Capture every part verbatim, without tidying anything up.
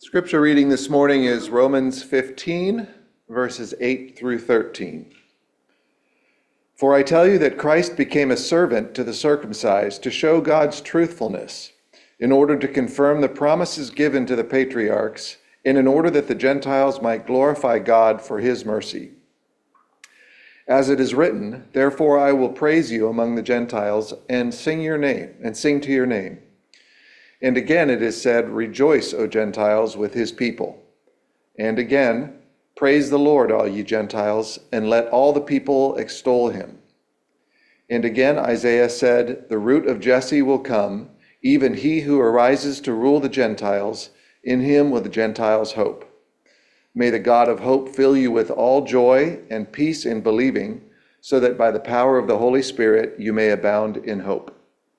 Scripture reading this morning is Romans fifteen, verses eight through thirteen. For I tell you that Christ became a servant to the circumcised to show God's truthfulness, in order to confirm the promises given to the patriarchs, and in order that the Gentiles might glorify God for his mercy. As it is written, therefore I will praise you among the Gentiles and sing your name, and sing to your name. And again it is said, rejoice, O Gentiles, with his people. And again, praise the Lord, all ye Gentiles, and let all the people extol him. And again Isaiah said, the root of Jesse will come, even he who arises to rule the Gentiles. In him will the Gentiles hope. May the God of hope fill you with all joy and peace in believing, so that by the power of the Holy Spirit you may abound in hope.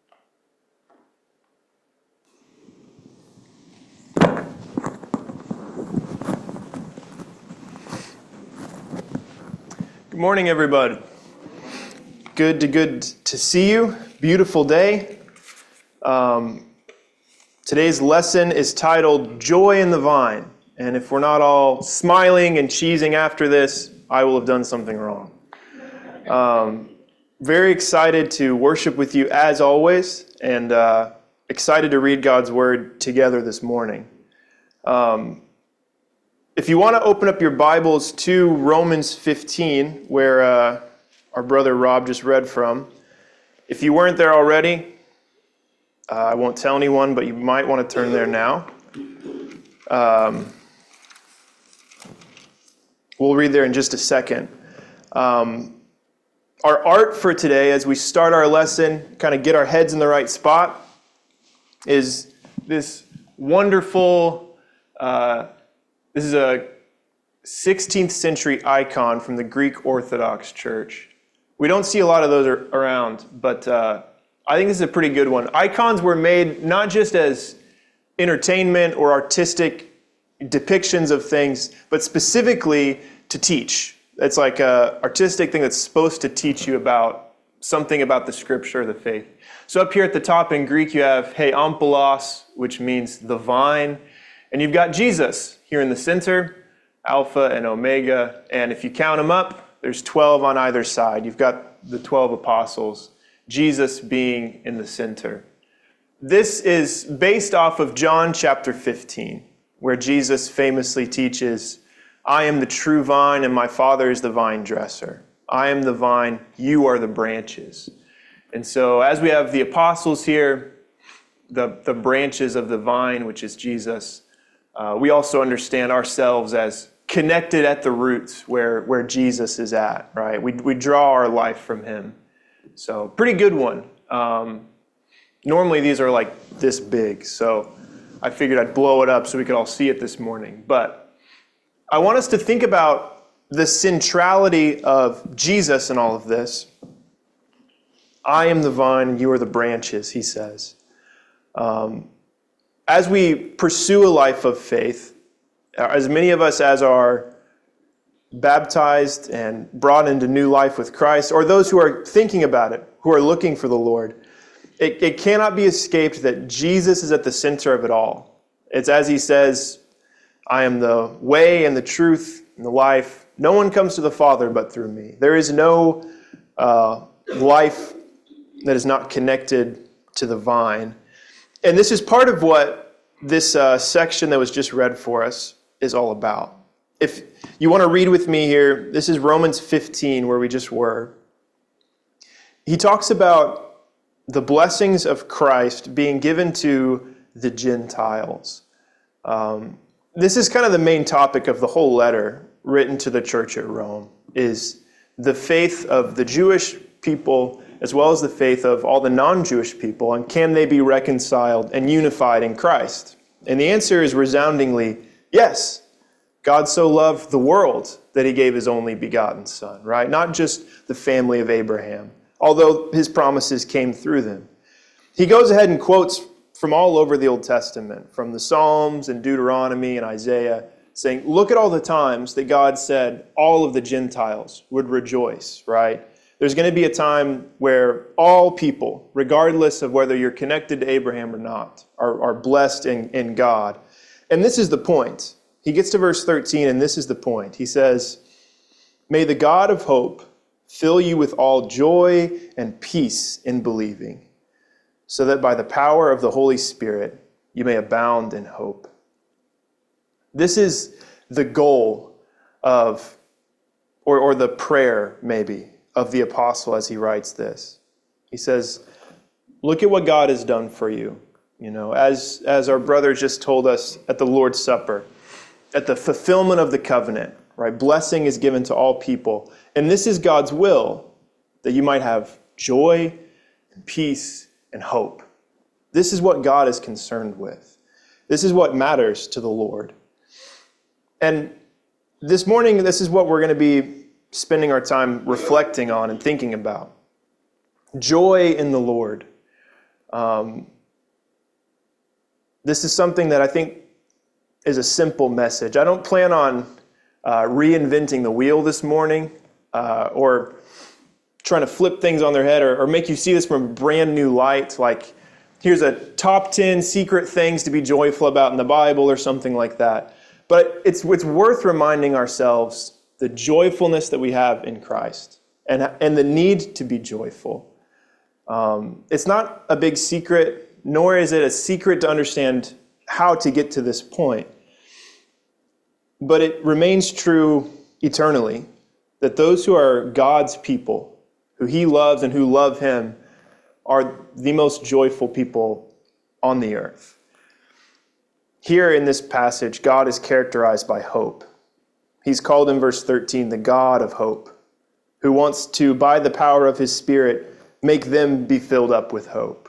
Good morning, everybody. Good to good to see you. Beautiful day. Um, today's lesson is titled Joy in the Vine. And if we're not all smiling and cheesing after this, I will have done something wrong. Um, very excited to worship with you as always, and uh, excited to read God's Word together this morning. Um, If you want to open up your Bibles to Romans fifteen, where uh, our brother Rob just read from, if you weren't there already, uh, I won't tell anyone, but you might want to turn there now. Um, we'll read there in just a second. Um, our art for today, as we start our lesson, kind of get our heads in the right spot, is this wonderful... Uh, This is a sixteenth century icon from the Greek Orthodox Church. We don't see a lot of those around, but uh, I think this is a pretty good one. Icons were made not just as entertainment or artistic depictions of things, but specifically to teach. It's like an artistic thing that's supposed to teach you about something about the scripture, the faith. So up here at the top in Greek, you have He Ampelos, which means the vine, and you've got Jesus here in the center, Alpha and Omega. And if you count them up, there's twelve on either side. You've got the twelve apostles, Jesus being in the center. This is based off of John chapter fifteen, where Jesus famously teaches, I am the true vine and my Father is the vine dresser. I am the vine, you are the branches. And so as we have the apostles here, the, the branches of the vine, which is Jesus, Uh, we also understand ourselves as connected at the roots where, where Jesus is at, right? We, we draw our life from him. So pretty good one. Um, normally these are like this big, so I figured I'd blow it up so we could all see it this morning. But I want us to think about the centrality of Jesus in all of this. I am the vine and you are the branches, he says. Um, As we pursue a life of faith, as many of us as are baptized and brought into new life with Christ, or those who are thinking about it, who are looking for the Lord, it, it cannot be escaped that Jesus is at the center of it all. It's as he says, I am the way and the truth and the life. No one comes to the Father but through me. There is no uh, life that is not connected to the vine. And this is part of what this uh, section that was just read for us is all about. If you want to read with me here, this is Romans fifteen, where we just were. He talks about the blessings of Christ being given to the Gentiles. Um, this is kind of the main topic of the whole letter written to the church at Rome, is the faith of the Jewish people as well as the faith of all the non-Jewish people, and can they be reconciled and unified in Christ? And the answer is resoundingly, yes. God so loved the world that he gave his only begotten Son, right? Not just the family of Abraham, although his promises came through them. He goes ahead and quotes from all over the Old Testament, from the Psalms and Deuteronomy and Isaiah, saying, look at all the times that God said all of the Gentiles would rejoice, right? There's going to be a time where all people, regardless of whether you're connected to Abraham or not, are, are blessed in, in God. And this is the point. He gets to verse thirteen, and this is the point. He says, "May the God of hope fill you with all joy and peace in believing, so that by the power of the Holy Spirit you may abound in hope." This is the goal of, or, or the prayer maybe, of the apostle as he writes this. He says, look at what God has done for you. You know, as, as our brother just told us at the Lord's Supper, at the fulfillment of the covenant, right? Blessing is given to all people. And this is God's will, that you might have joy and peace and hope. This is what God is concerned with. This is what matters to the Lord. And this morning, this is what we're going to be spending our time reflecting on and thinking about. Joy in the Lord. Um, this is something that I think is a simple message. I don't plan on uh, reinventing the wheel this morning uh, or trying to flip things on their head or, or make you see this from a brand new light, like here's a top ten secret things to be joyful about in the Bible or something like that. But it's, it's worth reminding ourselves the joyfulness that we have in Christ and, and the need to be joyful. Um, it's not a big secret, nor is it a secret to understand how to get to this point. But it remains true eternally that those who are God's people, who he loves and who love him, are the most joyful people on the earth. Here in this passage, God is characterized by hope. He's called in verse thirteen the God of hope, who wants to, by the power of his Spirit, make them be filled up with hope.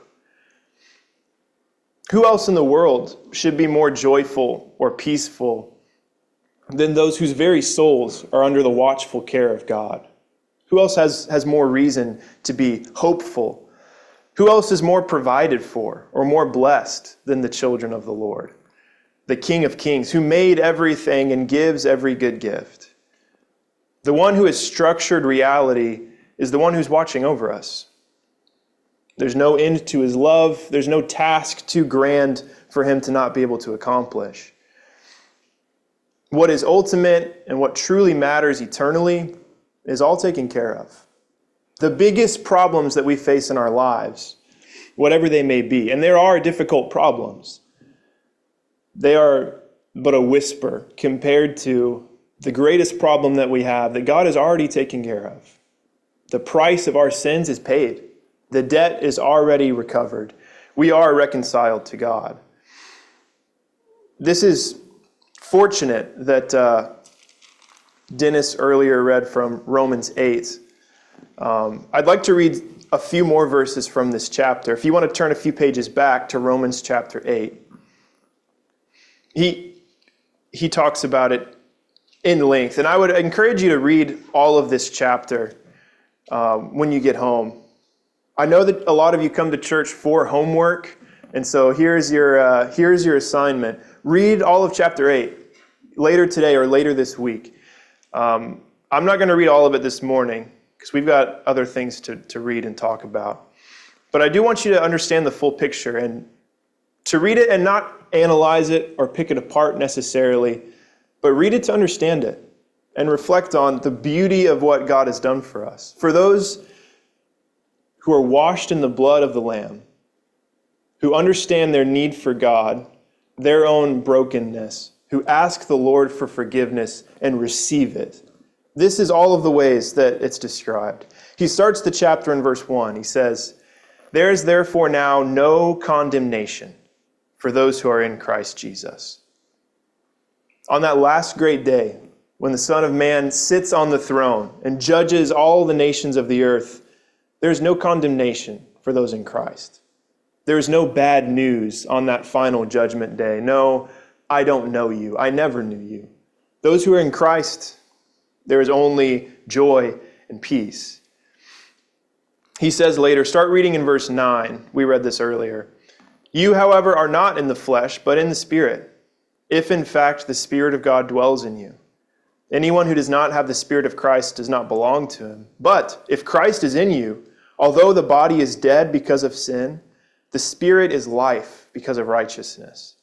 Who else in the world should be more joyful or peaceful than those whose very souls are under the watchful care of God? Who else has, has more reason to be hopeful? Who else is more provided for or more blessed than the children of the Lord? The King of Kings, who made everything and gives every good gift. The one who has structured reality is the one who's watching over us. There's no end to his love. There's no task too grand for him to not be able to accomplish. What is ultimate and what truly matters eternally is all taken care of. The biggest problems that we face in our lives, whatever they may be, and there are difficult problems, they are but a whisper compared to the greatest problem that we have that God has already taken care of. The price of our sins is paid. The debt is already recovered. We are reconciled to God. This is fortunate that uh, Dennis earlier read from Romans eight. Um, I'd like to read a few more verses from this chapter. If you want to turn a few pages back to Romans chapter eight. He, he talks about it in length. And I would encourage you to read all of this chapter um, when you get home. I know that a lot of you come to church for homework, and so here's your uh, here's your assignment. Read all of chapter eight later today or later this week. Um, I'm not going to read all of it this morning because we've got other things to, to read and talk about. But I do want you to understand the full picture and to read it and not analyze it or pick it apart necessarily, but read it to understand it and reflect on the beauty of what God has done for us. For those who are washed in the blood of the Lamb, who understand their need for God, their own brokenness, who ask the Lord for forgiveness and receive it. This is all of the ways that it's described. He starts the chapter in verse one. He says, "There is therefore now no condemnation for those who are in Christ Jesus." On that last great day, when the Son of Man sits on the throne and judges all the nations of the earth, there is no condemnation for those in Christ. There is no bad news on that final judgment day. No, I don't know you. I never knew you. Those who are in Christ, there is only joy and peace. He says later, start reading in verse nine. We read this earlier. "You, however, are not in the flesh, but in the Spirit, if in fact the Spirit of God dwells in you. Anyone who does not have the Spirit of Christ does not belong to him. But if Christ is in you, although the body is dead because of sin, the Spirit is life because of righteousness.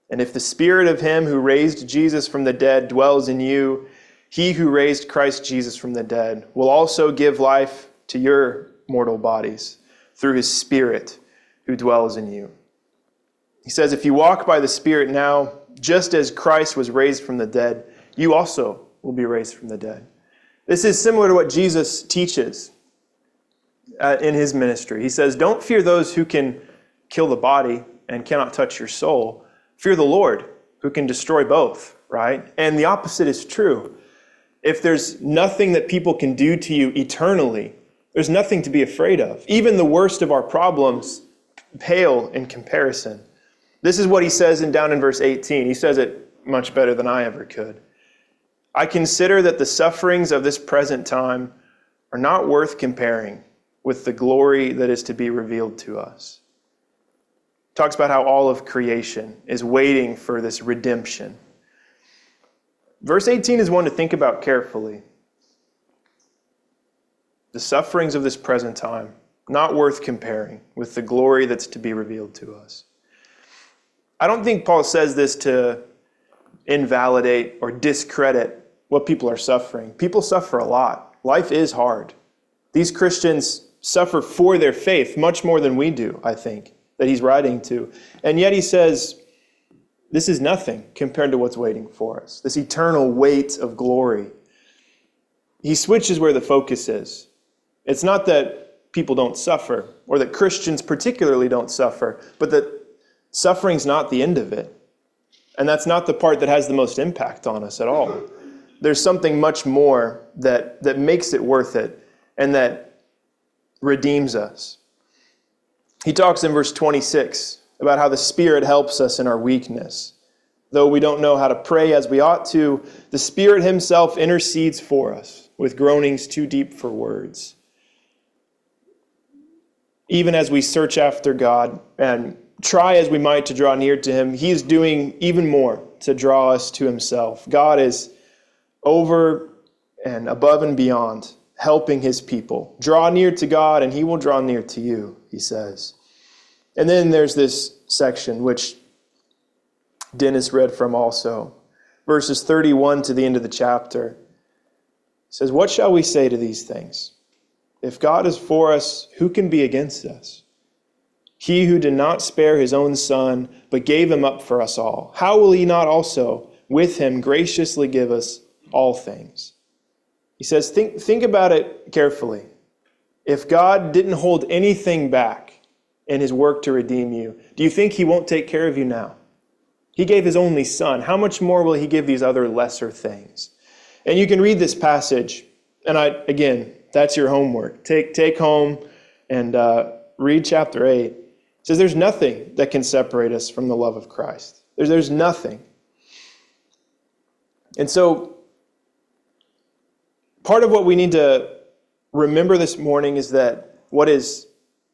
And if the Spirit of him who raised Jesus from the dead dwells in you, he who raised Christ Jesus from the dead will also give life to your mortal bodies through his Spirit who dwells in you. He says, if you walk by the Spirit now, just as Christ was raised from the dead, you also will be raised from the dead. This is similar to what Jesus teaches uh, in his ministry. He says, don't fear those who can kill the body and cannot touch your soul. Fear the Lord, who can destroy both, right? And the opposite is true. If there's nothing that people can do to you eternally, there's nothing to be afraid of. Even the worst of our problems pale in comparison. This is what he says in down in verse eighteen. He says it much better than I ever could. I consider that the sufferings of this present time are not worth comparing with the glory that is to be revealed to us. Talks about how all of creation is waiting for this redemption. Verse eighteen is one to think about carefully. The sufferings of this present time, not worth comparing with the glory that's to be revealed to us. I don't think Paul says this to invalidate or discredit what people are suffering. People suffer a lot. Life is hard. These Christians suffer for their faith much more than we do, I think, that he's writing to. And yet he says, this is nothing compared to what's waiting for us, this eternal weight of glory. He switches where the focus is. It's not that people don't suffer, or that Christians particularly don't suffer, but that suffering's not the end of it. And that's not the part that has the most impact on us at all. There's something much more that, that makes it worth it and that redeems us. He talks in verse twenty-six about how the Spirit helps us in our weakness. Though we don't know how to pray as we ought to, the Spirit himself intercedes for us with groanings too deep for words. Even as we search after God and try as we might to draw near to him, he is doing even more to draw us to himself. God is over and above and beyond helping his people. Draw near to God and he will draw near to you, he says. And then there's this section which Dennis read from also. Verses thirty-one to the end of the chapter. It says, what shall we say to these things? If God is for us, who can be against us? He who did not spare his own son, but gave him up for us all, how will he not also with him graciously give us all things? He says, think, think about it carefully. If God didn't hold anything back in his work to redeem you, do you think he won't take care of you now? He gave his only son. How much more will he give these other lesser things? And you can read this passage, and I again, that's your homework. Take, take home and uh, read chapter eight. It says there's nothing that can separate us from the love of Christ. There's, there's nothing. And so part of what we need to remember this morning is that what is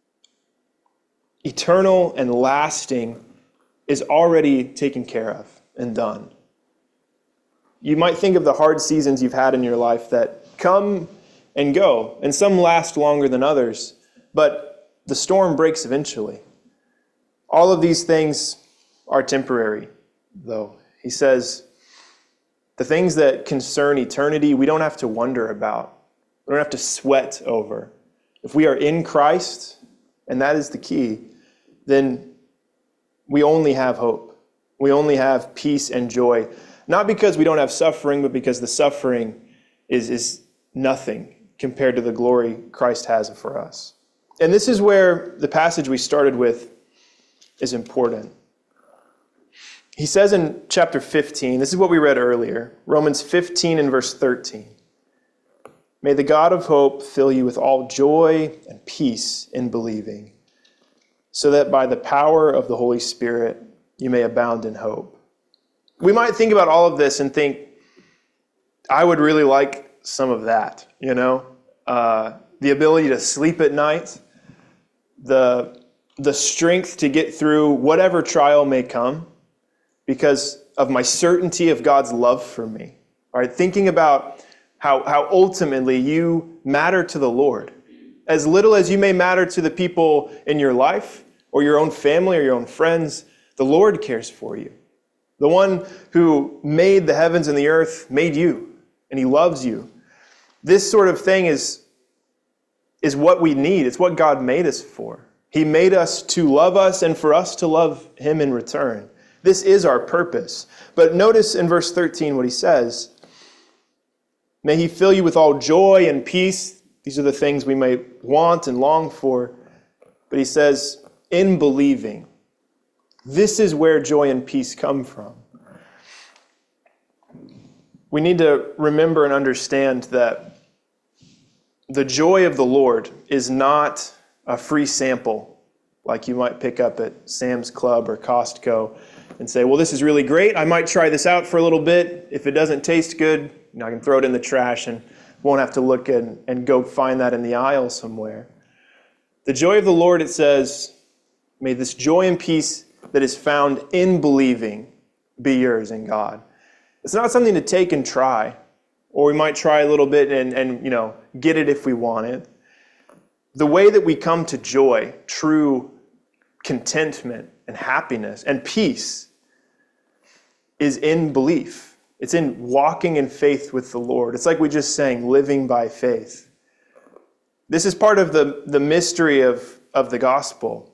eternal and lasting is already taken care of and done. You might think of the hard seasons you've had in your life that come and go, and some last longer than others, but the storm breaks eventually. All of these things are temporary, though. He says, the things that concern eternity, we don't have to wonder about. We don't have to sweat over. If we are in Christ, and that is the key, then we only have hope. We only have peace and joy. Not because we don't have suffering, but because the suffering is, is nothing compared to the glory Christ has for us. And this is where the passage we started with is important. He says in chapter fifteen, this is what we read earlier, Romans fifteen and verse thirteen. May the God of hope fill you with all joy and peace in believing, so that by the power of the Holy Spirit you may abound in hope. We might think about all of this and think, I would really like some of that, you know? Uh, the ability to sleep at night, the, the strength to get through whatever trial may come because of my certainty of God's love for me. All right, thinking about how, how ultimately you matter to the Lord. As little as you may matter to the people in your life or your own family or your own friends, the Lord cares for you. The one who made the heavens and the earth made you, and he loves you. This sort of thing is, is what we need. It's what God made us for. He made us to love us and for us to love him in return. This is our purpose. But notice in verse thirteen what he says. May he fill you with all joy and peace. These are the things we may want and long for. But he says, in believing. This is where joy and peace come from. We need to remember and understand that the joy of the Lord is not a free sample like you might pick up at Sam's Club or Costco and say, well, this is really great. I might try this out for a little bit. If it doesn't taste good, you know, I can throw it in the trash and won't have to look and, and go find that in the aisle somewhere. The joy of the Lord, it says, may this joy and peace that is found in believing be yours in God. It's not something to take and try, or we might try a little bit and, and you know, get it if we want it. The way that we come to joy, true contentment and happiness and peace is in belief. It's in walking in faith with the Lord. It's like we just sang, living by faith. This is part of the, the mystery of, of the gospel,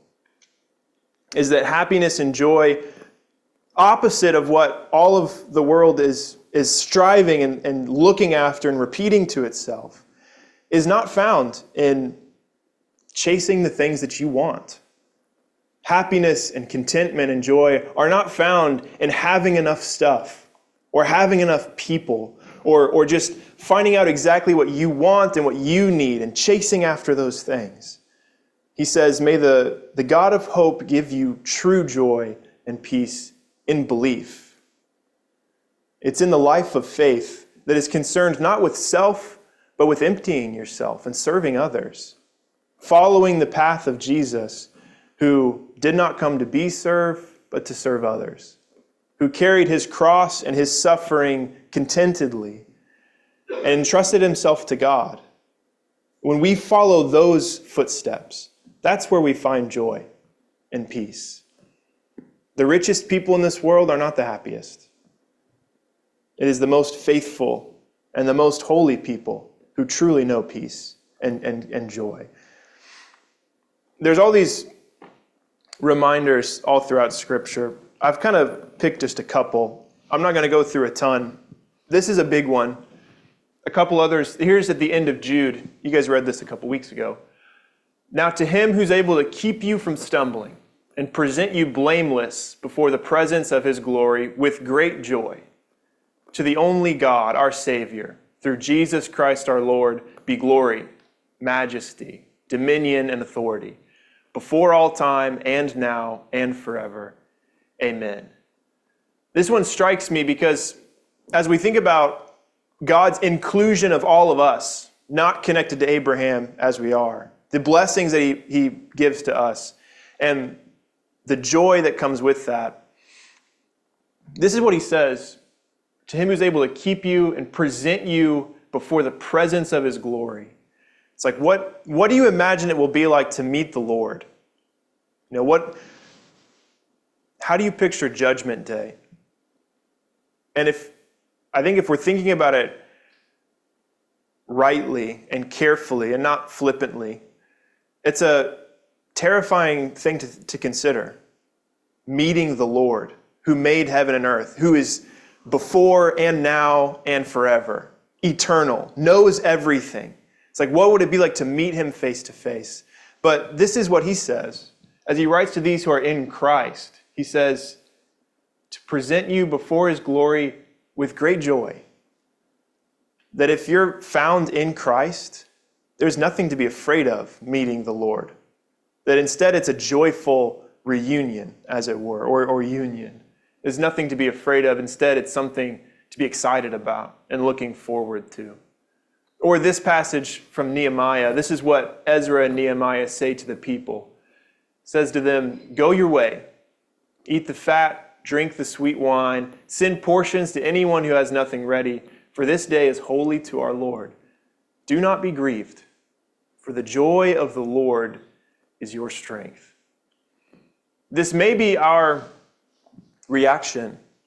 is that happiness and joy, opposite of what all of the world is, is striving and, and looking after and repeating to itself, is not found in chasing the things that you want. Happiness and contentment and joy are not found in having enough stuff or having enough people or, or just finding out exactly what you want and what you need and chasing after those things. He says, may the, the God of hope give you true joy and peace in belief. It's in the life of faith that is concerned not with self, but with emptying yourself and serving others. Following the path of Jesus, who did not come to be served, but to serve others. Who carried his cross and his suffering contentedly and entrusted himself to God. When we follow those footsteps, that's where we find joy and peace. The richest people in this world are not the happiest. It is the most faithful and the most holy people who truly know peace and, and, and joy. There's all these reminders all throughout Scripture. I've kind of picked just a couple. I'm not going to go through a ton. This is a big one. A couple others. Here's at the end of Jude. You guys read this a couple weeks ago. Now to him who's able to keep you from stumbling and present you blameless before the presence of his glory with great joy, to the only God, our Savior, through Jesus Christ our Lord, be glory, majesty, dominion, and authority, before all time and now and forever. Amen. This one strikes me because as we think about God's inclusion of all of us, not connected to Abraham as we are, the blessings that he, he gives to us, and the joy that comes with that, this is what he says, to him who's able to keep you and present you before the presence of his glory. It's like, what, what do you imagine it will be like to meet the Lord? You know, what, how do you picture Judgment Day? And if, I think if we're thinking about it rightly and carefully and not flippantly, it's a terrifying thing to, to consider. Meeting the Lord who made heaven and earth, who is before and now and forever, eternal, knows everything. It's like, what would it be like to meet him face to face? But this is what he says. As he writes to these who are in Christ, he says, to present you before his glory with great joy. That if you're found in Christ, there's nothing to be afraid of meeting the Lord. That instead it's a joyful reunion, as it were, or, or union. There's nothing to be afraid of. Instead, it's something to be excited about and looking forward to. Or this passage from Nehemiah, this is what Ezra and Nehemiah say to the people. It says to them, go your way, eat the fat, drink the sweet wine, send portions to anyone who has nothing ready, for this day is holy to our Lord. Do not be grieved, for the joy of the Lord is your strength. This may be our reaction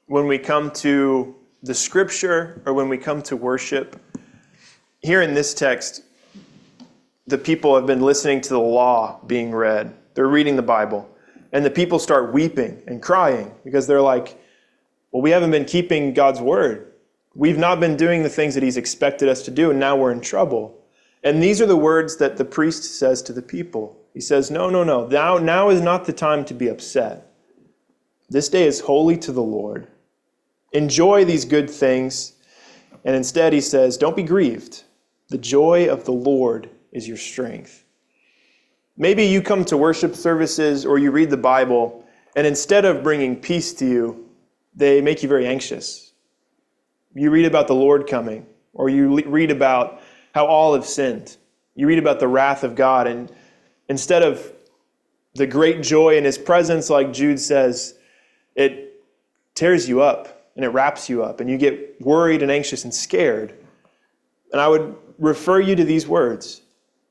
when we come to the scripture or when we come to worship, here in this text, the people have been listening to the law being read. They're reading the Bible. And the people start weeping and crying because they're like, well, we haven't been keeping God's word. We've not been doing the things that he's expected us to do, and now we're in trouble. And these are the words that the priest says to the people. He says, no, no, no. Now, now is not the time to be upset. This day is holy to the Lord. Enjoy these good things. And instead he says, don't be grieved. The joy of the Lord is your strength. Maybe you come to worship services or you read the Bible, and instead of bringing peace to you, they make you very anxious. You read about the Lord coming, or you read about how all have sinned. You read about the wrath of God, and instead of the great joy in his presence, like Jude says, it tears you up and it wraps you up, and you get worried and anxious and scared. And I would refer you to these words.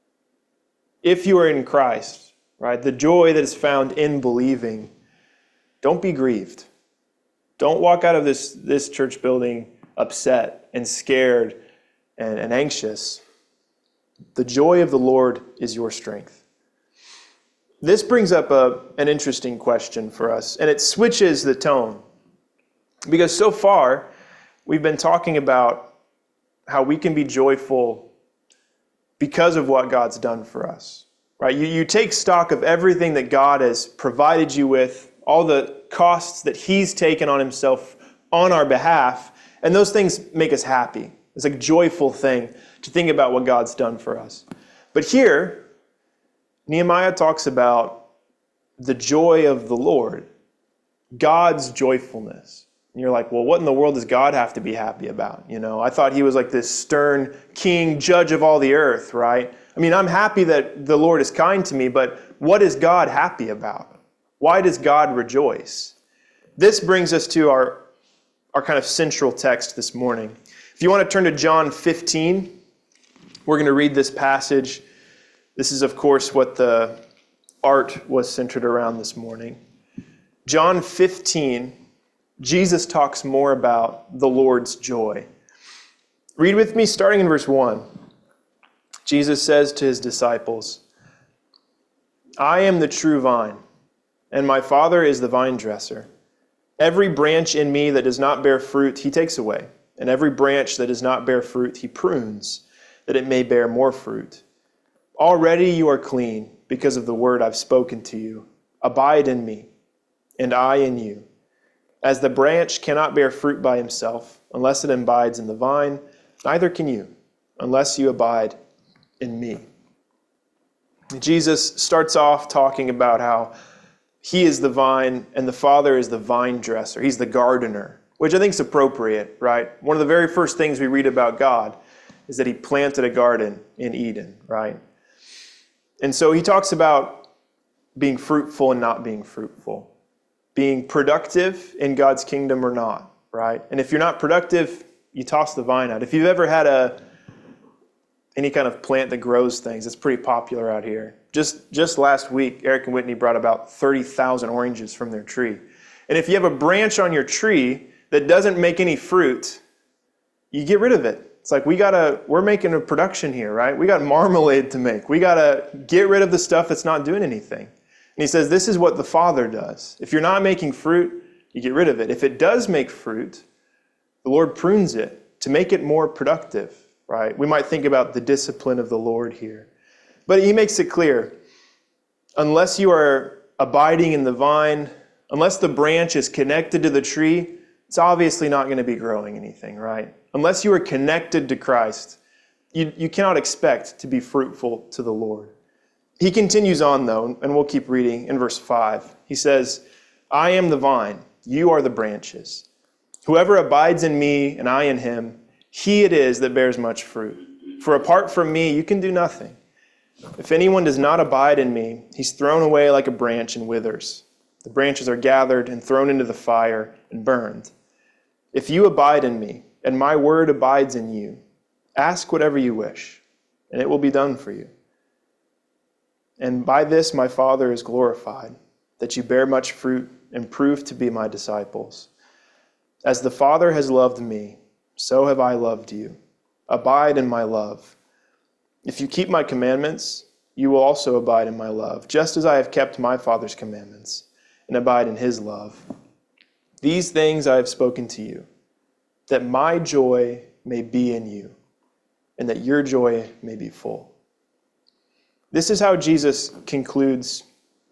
If you are in Christ, right, the joy that is found in believing, don't be grieved. Don't walk out of this, this church building upset and scared and, and anxious. The joy of the Lord is your strength. This brings up a, an interesting question for us, and it switches the tone. Because so far, we've been talking about how we can be joyful because of what God's done for us, right? You, you take stock of everything that God has provided you with, all the costs that he's taken on himself on our behalf, and those things make us happy. It's a joyful thing to think about what God's done for us. But here, Nehemiah talks about the joy of the Lord, God's joyfulness. And you're like, well, what in the world does God have to be happy about? You know, I thought he was like this stern king, judge of all the earth, right? I mean, I'm happy that the Lord is kind to me, but what is God happy about? Why does God rejoice? This brings us to our, our kind of central text this morning. If you want to turn to John fifteen, we're going to read this passage. This is, of course, what the art was centered around this morning. John fifteen, Jesus talks more about the Lord's joy. Read with me starting in verse one. Jesus says to his disciples, I am the true vine, and my Father is the vine dresser. Every branch in me that does not bear fruit, he takes away, and every branch that does not bear fruit, he prunes, that it may bear more fruit. Already you are clean because of the word I've spoken to you. Abide in me, and I in you. As the branch cannot bear fruit by himself unless it abides in the vine, neither can you unless you abide in me. Jesus starts off talking about how he is the vine and the Father is the vine dresser. He's the gardener, which I think is appropriate, right? One of the very first things we read about God is that he planted a garden in Eden, right? And so he talks about being fruitful and not being fruitful, being productive in God's kingdom or not, right? And if you're not productive, you toss the vine out. If you've ever had a any kind of plant that grows things, it's pretty popular out here. Just just last week, Eric and Whitney brought about thirty thousand oranges from their tree. And if you have a branch on your tree that doesn't make any fruit, you get rid of it. It's like we gotta, we're making a production here, right? We got marmalade to make. We gotta get rid of the stuff that's not doing anything. And he says, this is what the Father does. If you're not making fruit, you get rid of it. If it does make fruit, the Lord prunes it to make it more productive, right? We might think about the discipline of the Lord here. But he makes it clear, unless you are abiding in the vine, unless the branch is connected to the tree, it's obviously not going to be growing anything, right? Unless you are connected to Christ, you, you cannot expect to be fruitful to the Lord. He continues on, though, and we'll keep reading in verse five. He says, I am the vine, you are the branches. Whoever abides in me and I in him, he it is that bears much fruit. For apart from me, you can do nothing. If anyone does not abide in me, he's thrown away like a branch and withers. The branches are gathered and thrown into the fire and burned. If you abide in me, and my word abides in you, ask whatever you wish, and it will be done for you. And by this my Father is glorified, that you bear much fruit and prove to be my disciples. As the Father has loved me, so have I loved you. Abide in my love. If you keep my commandments, you will also abide in my love, just as I have kept my Father's commandments and abide in his love. These things I have spoken to you, that my joy may be in you, and that your joy may be full. This is how Jesus concludes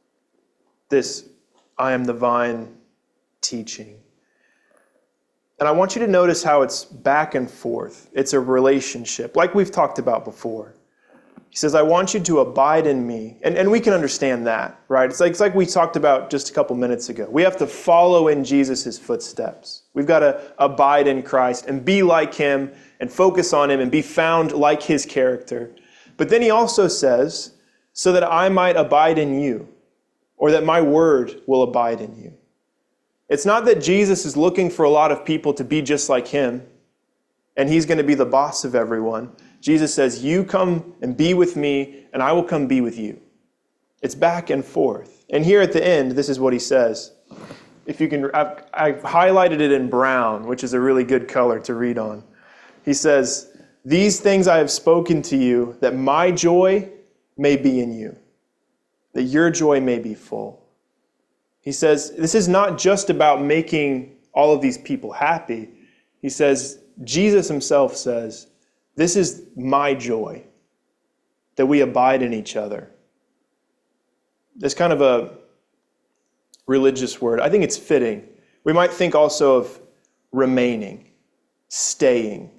this I am the vine teaching. And I want you to notice how it's back and forth. It's a relationship, like we've talked about before. He says, I want you to abide in me. And, and we can understand that, right? It's like, it's like we talked about just a couple minutes ago. We have to follow in Jesus' footsteps. We've got to abide in Christ and be like him and focus on him and be found like his character. But then he also says, so that I might abide in you, or that my word will abide in you. It's not that Jesus is looking for a lot of people to be just like him, and he's going to be the boss of everyone. Jesus says, you come and be with me, and I will come be with you. It's back and forth. And here at the end, this is what he says. If you can, I've, I've highlighted it in brown, which is a really good color to read on. He says, these things I have spoken to you, that my joy may be in you, that your joy may be full. He says, this is not just about making all of these people happy. He says, Jesus himself says, this is my joy, that we abide in each other. There's kind of a religious word. I think it's fitting. We might think also of remaining, staying.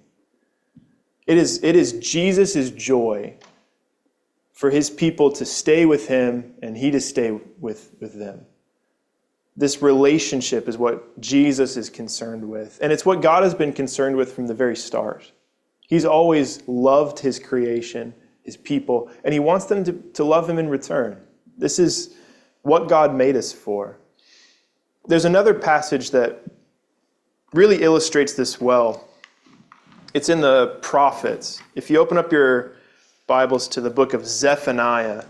It is, it is Jesus' joy for his people to stay with him and he to stay with, with them. This relationship is what Jesus is concerned with. And it's what God has been concerned with from the very start. He's always loved his creation, his people, and he wants them to, to love him in return. This is what God made us for. There's another passage that really illustrates this well. It's in the prophets. If you open up your Bibles to the book of Zephaniah,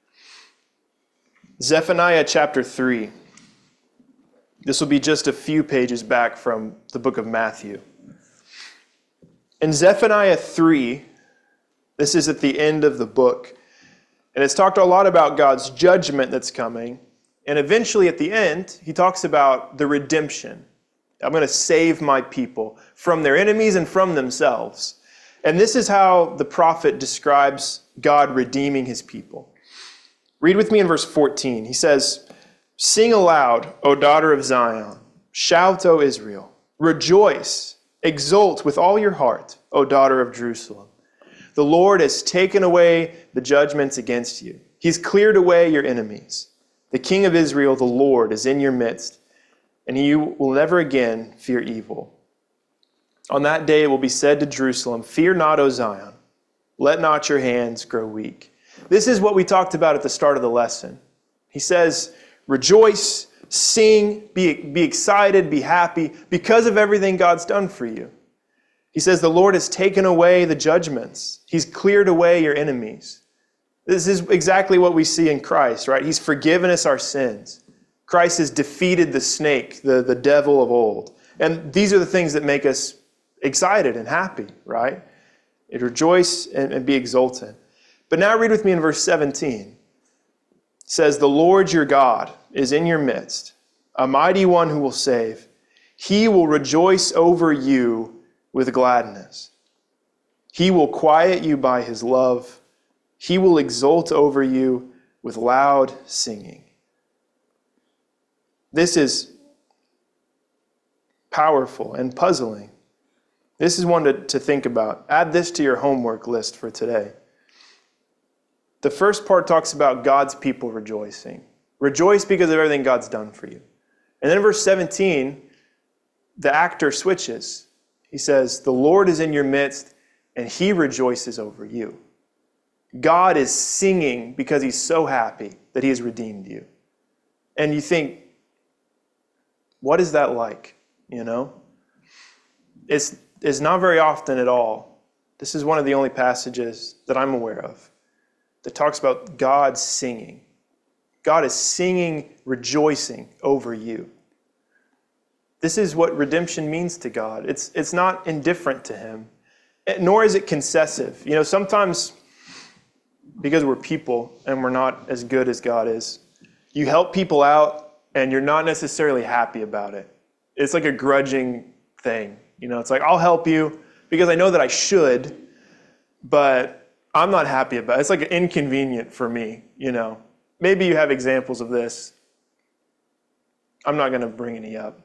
Zephaniah chapter three. This will be just a few pages back from the book of Matthew. In Zephaniah three, this is at the end of the book, and it's talked a lot about God's judgment that's coming, and eventually at the end, he talks about the redemption. I'm going to save my people from their enemies and from themselves. And this is how the prophet describes God redeeming his people. Read with me in verse fourteen. He says, sing aloud, O daughter of Zion. Shout, O Israel. Rejoice, exult with all your heart, O daughter of Jerusalem. The Lord has taken away the judgments against you. He's cleared away your enemies. The King of Israel, the Lord, is in your midst, and you will never again fear evil. On that day it will be said to Jerusalem, fear not, O Zion. Let not your hands grow weak. This is what we talked about at the start of the lesson. He says, rejoice, sing, be, be excited, be happy because of everything God's done for you. He says the Lord has taken away the judgments. He's cleared away your enemies. This is exactly what we see in Christ, right? He's forgiven us our sins. Christ has defeated the snake, the, the devil of old. And these are the things that make us excited and happy, right? It rejoice and, and be exultant. But now read with me in verse seventeen. It says, the Lord your God is in your midst, a mighty one who will save. He will rejoice over you with gladness. He will quiet you by his love. He will exult over you with loud singing. This is powerful and puzzling. This is one to, to think about. Add this to your homework list for today. The first part talks about God's people rejoicing. Rejoice because of everything God's done for you. And then in verse seventeen, the actor switches. He says, the Lord is in your midst, and he rejoices over you. God is singing because he's so happy that he has redeemed you. And you think, what is that like? You know? It's, it's not very often at all. This is one of the only passages that I'm aware of that talks about God singing. God is singing, rejoicing over you. This is what redemption means to God. It's, it's not indifferent to him, nor is it concessive. You know, sometimes because we're people and we're not as good as God is, you help people out and you're not necessarily happy about it. It's like a grudging thing. You know, it's like, I'll help you because I know that I should, but I'm not happy about it. It's like inconvenient for me, you know. Maybe you have examples of this. I'm not going to bring any up.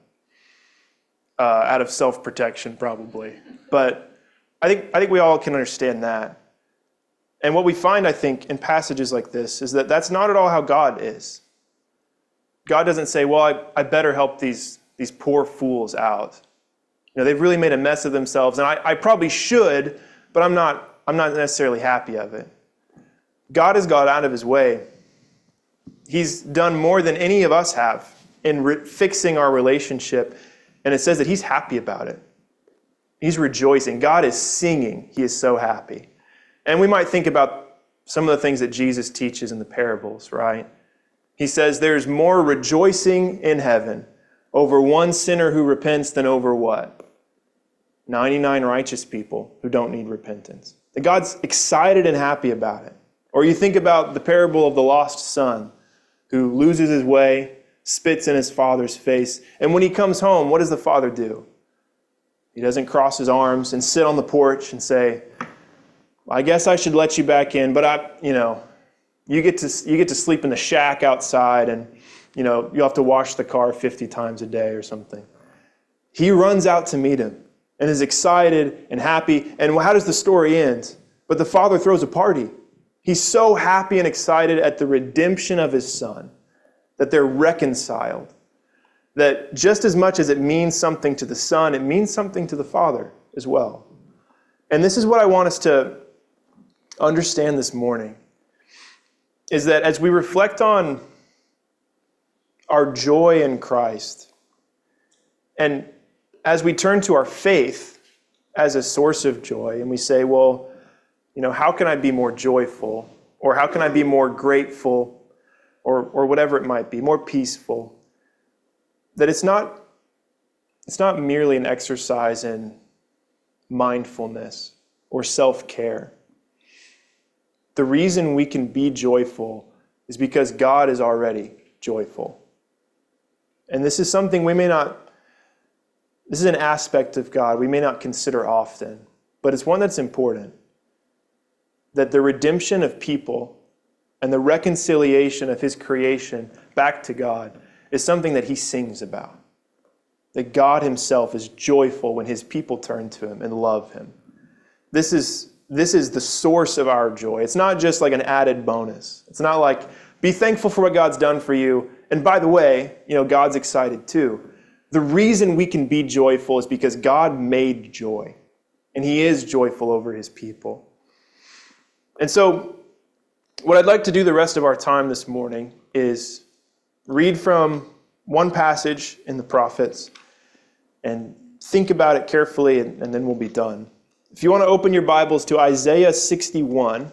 Uh, out of self-protection, probably. But I think I think we all can understand that. And what we find, I think, in passages like this is that that's not at all how God is. God doesn't say, well, I, I better help these, these poor fools out. You know, they've really made a mess of themselves, and I, I probably should, but I'm not, I'm not necessarily happy of it. God has gone out of his way. He's done more than any of us have in re- fixing our relationship. And it says that he's happy about it. He's rejoicing. God is singing. He is so happy. And we might think about some of the things that Jesus teaches in the parables, right? He says there's more rejoicing in heaven over one sinner who repents than over what? ninety-nine righteous people who don't need repentance. That God's excited and happy about it. Or you think about the parable of the lost son who loses his way, spits in his father's face. And when he comes home, what does the father do? He doesn't cross his arms and sit on the porch and say, I guess I should let you back in, but I, you know, you get to you get to sleep in the shack outside and, you know, you have to wash the car fifty times a day or something. He runs out to meet him and is excited and happy. And how does the story end? But the father throws a party. He's so happy and excited at the redemption of his son, that they're reconciled, that just as much as it means something to the son, it means something to the father as well. And this is what I want us to understand this morning, is that as we reflect on our joy in Christ, and as we turn to our faith as a source of joy, and we say, well, you know, how can I be more joyful? Or how can I be more grateful? Or, or whatever it might be, more peaceful, that it's not, it's not merely an exercise in mindfulness or self-care. The reason we can be joyful is because God is already joyful. And this is something we may not, this is an aspect of God we may not consider often, but it's one that's important. That the redemption of people and the reconciliation of his creation back to God is something that he sings about. That God himself is joyful when his people turn to him and love him. This is, this is the source of our joy. It's not just like an added bonus. It's not like, be thankful for what God's done for you. And by the way, you know, God's excited too. The reason we can be joyful is because God made joy. And he is joyful over his people. And so, what I'd like to do the rest of our time this morning is read from one passage in the prophets and think about it carefully, and, and then we'll be done. If you want to open your Bibles to Isaiah sixty-one,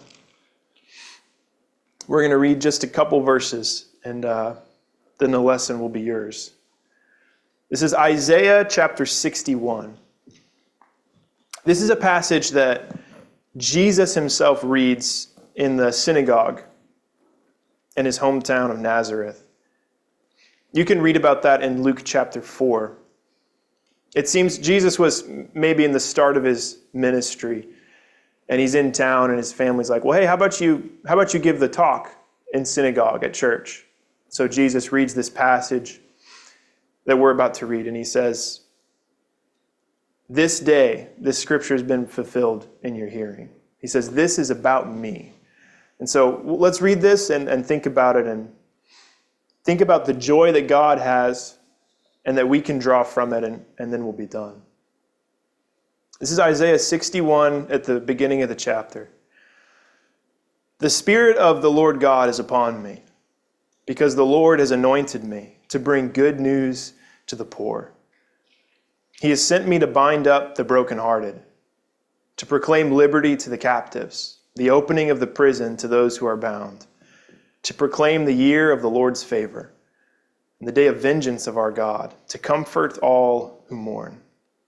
we're going to read just a couple verses, and uh, then the lesson will be yours. This is Isaiah chapter sixty-one. This is a passage that Jesus himself reads in the synagogue in his hometown of Nazareth. You can read about that in Luke chapter four. It seems Jesus was maybe in the start of his ministry, and he's in town, and his family's like, well, hey, how about you, how about you give the talk in synagogue at church? So Jesus reads this passage that we're about to read, and he says, this day, this scripture has been fulfilled in your hearing. He says, this is about me. And so let's read this and, and think about it, and think about the joy that God has and that we can draw from it, and, and then we'll be done. This is Isaiah sixty-one at the beginning of the chapter. The Spirit of the Lord God is upon me, because the Lord has anointed me to bring good news to the poor. He has sent me to bind up the brokenhearted, to proclaim liberty to the captives, the opening of the prison to those who are bound, to proclaim the year of the Lord's favor. and the day of vengeance of our God, to comfort all who mourn.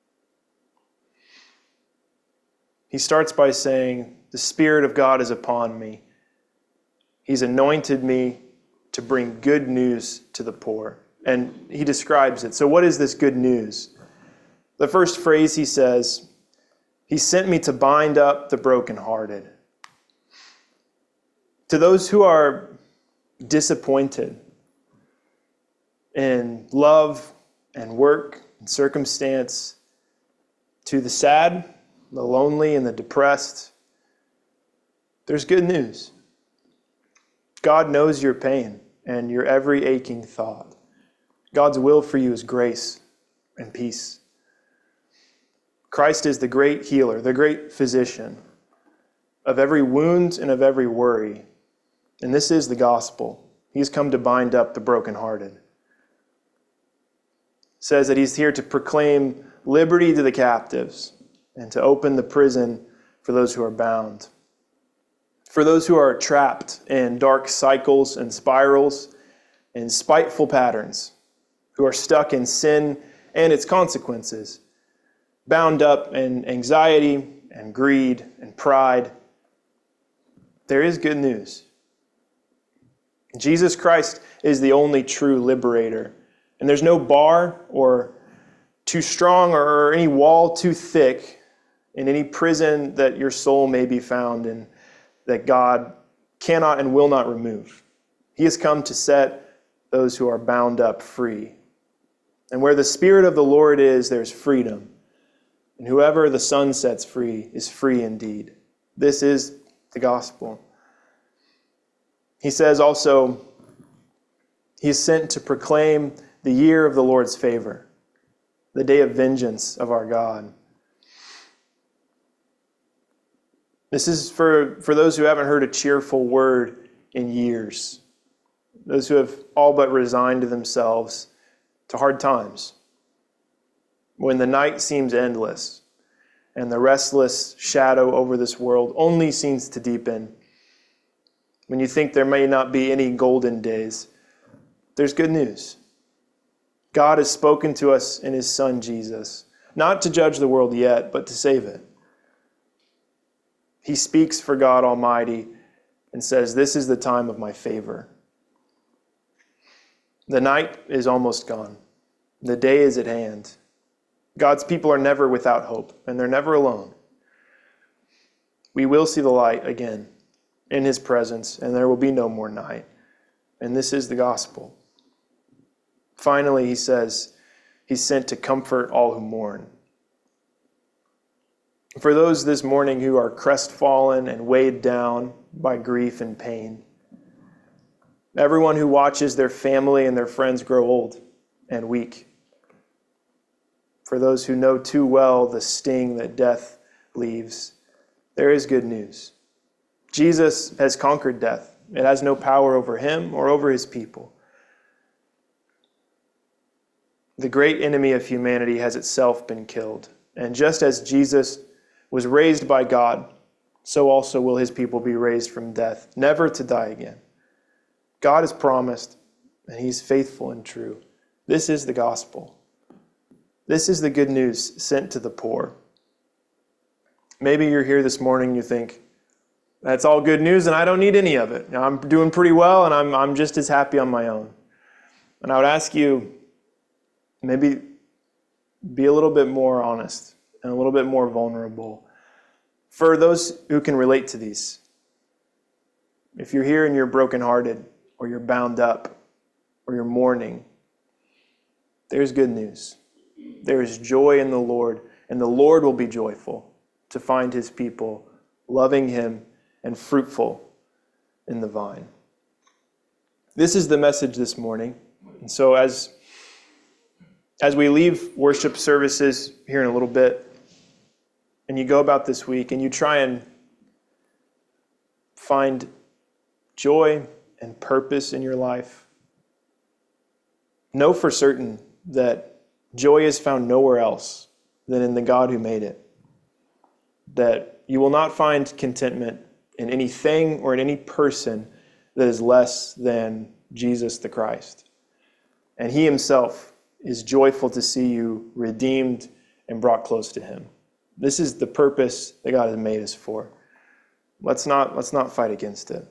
He starts by saying, the Spirit of God is upon me. He's anointed me to bring good news to the poor. And he describes it. So what is this good news? The first phrase he says, he sent me to bind up the brokenhearted. To those who are disappointed in love and work and circumstance, to the sad, the lonely, and the depressed, there's good news. God knows your pain and your every aching thought. God's will for you is grace and peace. Christ is the great healer, the great physician of every wound and of every worry. And this is the gospel. He's come to bind up the brokenhearted. It says that he's here to proclaim liberty to the captives and to open the prison for those who are bound. For those who are trapped in dark cycles and spirals and spiteful patterns, who are stuck in sin and its consequences, bound up in anxiety and greed and pride, there is good news. Jesus Christ is the only true liberator, and there's no bar or too strong or any wall too thick in any prison that your soul may be found in that God cannot and will not remove. He has come to set those who are bound up free. And where the Spirit of the Lord is, there's freedom. And whoever the Son sets free is free indeed. This is the gospel. He says also, he is sent to proclaim the year of the Lord's favor, the day of vengeance of our God. This is for, for those who haven't heard a cheerful word in years, those who have all but resigned themselves to hard times, when the night seems endless and the restless shadow over this world only seems to deepen. When you think there may not be any golden days, there's good news. God has spoken to us in his Son, Jesus, not to judge the world yet, but to save it. He speaks for God Almighty and says, this is the time of my favor. The night is almost gone. The day is at hand. God's people are never without hope, and they're never alone. We will see the light again in his presence, and there will be no more night. And this is the gospel. Finally, he says, he's sent to comfort all who mourn. For those this morning who are crestfallen and weighed down by grief and pain, everyone who watches their family and their friends grow old and weak, for those who know too well the sting that death leaves, there is good news. Jesus has conquered death. It has no power over him or over his people. The great enemy of humanity has itself been killed. And just as Jesus was raised by God, so also will his people be raised from death, never to die again. God has promised, and he's faithful and true. This is the gospel. This is the good news sent to the poor. Maybe you're here this morning and you think, that's all good news and I don't need any of it. I'm doing pretty well and I'm, I'm just as happy on my own. And I would ask you, maybe be a little bit more honest and a little bit more vulnerable for those who can relate to these. If you're here and you're brokenhearted or you're bound up or you're mourning, there's good news. There is joy in the Lord, and the Lord will be joyful to find his people loving him and fruitful in the vine. This is the message this morning. And so as, as we leave worship services here in a little bit, and you go about this week and you try and find joy and purpose in your life, know for certain that joy is found nowhere else than in the God who made it. That you will not find contentment in anything or in any person that is less than Jesus the Christ. and he himself is joyful to see you redeemed and brought close to him. This is the purpose that God has made us for. Let's not, let's not fight against it.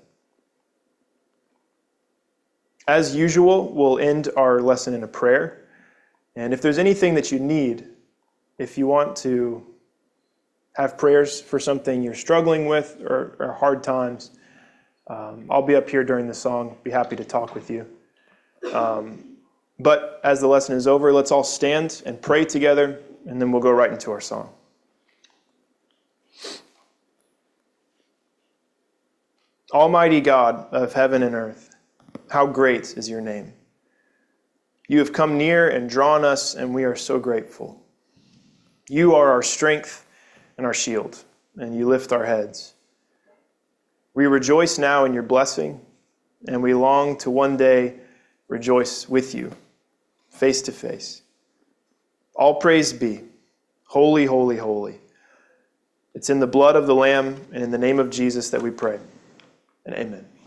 As usual, we'll end our lesson in a prayer. And if there's anything that you need, if you want to have prayers for something you're struggling with or, or hard times, um, I'll be up here during the song. Be happy to talk with you. Um, but as the lesson is over, let's all stand and pray together, and then we'll go right into our song. Almighty God of heaven and earth, how great is your name. You have come near and drawn us, and we are so grateful. You are our strength and our shield, and you lift our heads. We rejoice now in your blessing, and we long to one day rejoice with you, face to face. All praise be, holy, holy, holy. It's in the blood of the Lamb and in the name of Jesus that we pray, and amen.